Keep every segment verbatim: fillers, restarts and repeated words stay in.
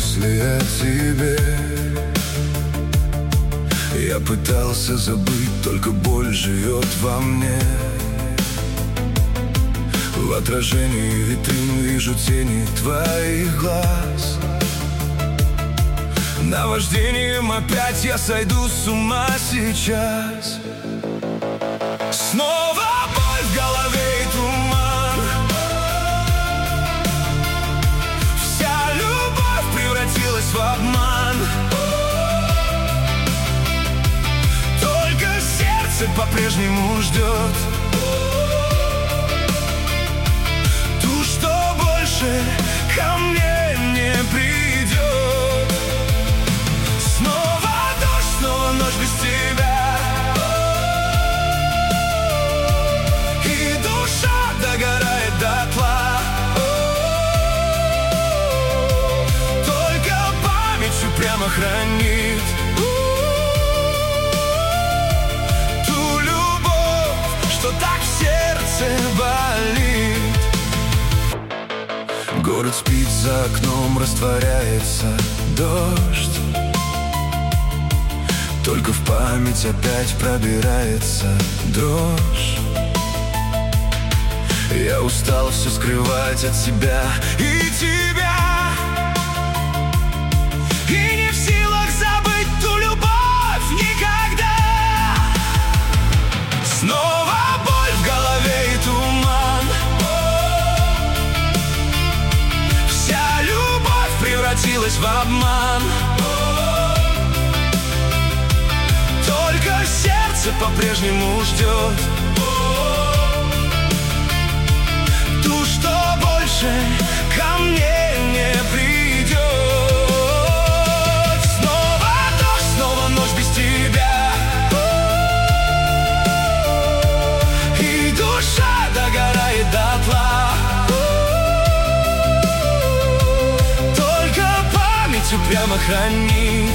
мысли о тебе. Я пытался забыть, только боль живет во мне. В отражении витрин вижу тени твоих глаз. Наваждением опять я сойду с ума сейчас. Снова боль в голове и туман. Вся любовь превратилась в обман. Только сердце по-прежнему ждет ту, что больше ко мне не придет. Снова дождь, снова ночь без тебя, и душа догорает дотла. Только память упрямо хранит ту любовь, что так в сердце болит. Город спит, за окном растворяется дождь. Только в память опять пробирается дрожь. Я устал все скрывать от себя и тебя, и не в силах забыть ту любовь никогда. Снова боль в голове и туман. Вся любовь превратилась в обман. Только сердце по-прежнему ждет ту, что больше ко мне не придет. Снова дождь, снова ночь без тебя, и душа догорает дотла. Только память упрямо хранит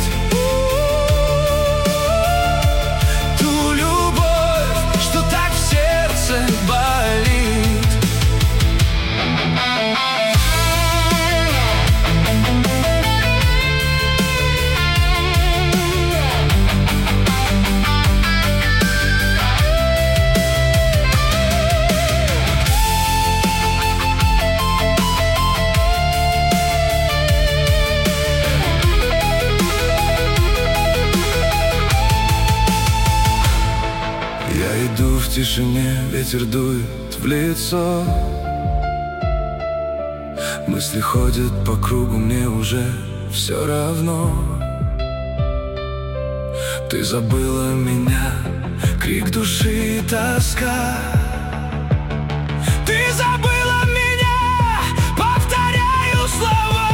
болит. Я иду в тишине, ветер дует в лицо. Мысли ходят по кругу, мне уже все равно. Ты забыла меня, крик души и тоска. Ты забыла меня, повторяю слова.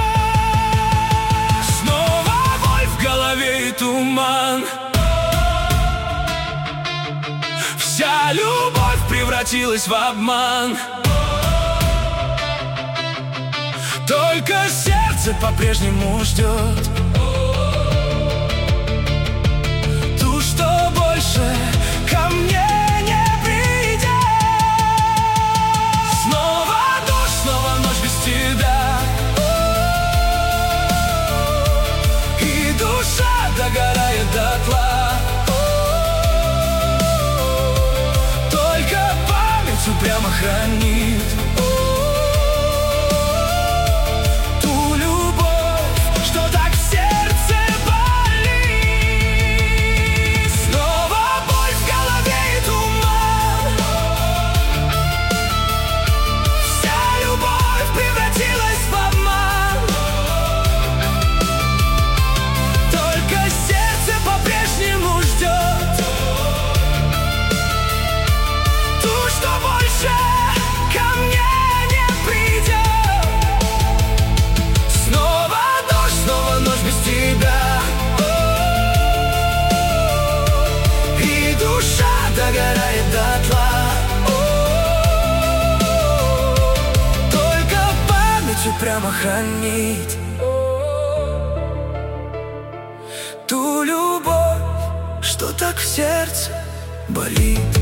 Снова боль в голове и туман. Вся любовь превратилась в обман. Только сердце по-прежнему ждет ту, что больше ко мне не придет. Снова дождь, снова ночь без тебя, и душа догорает дотла. Прямо хранит ту любовь, что так в сердце болит. Снова боль в голове и туман. Вся любовь превратилась в обман. Только сердце по-прежнему ждет ту, что больше ко мне не придет. Снова дождь, снова ночь без тебя, и душа догорает дотла. Только память упрямо хранит ту любовь, что так в сердце болит.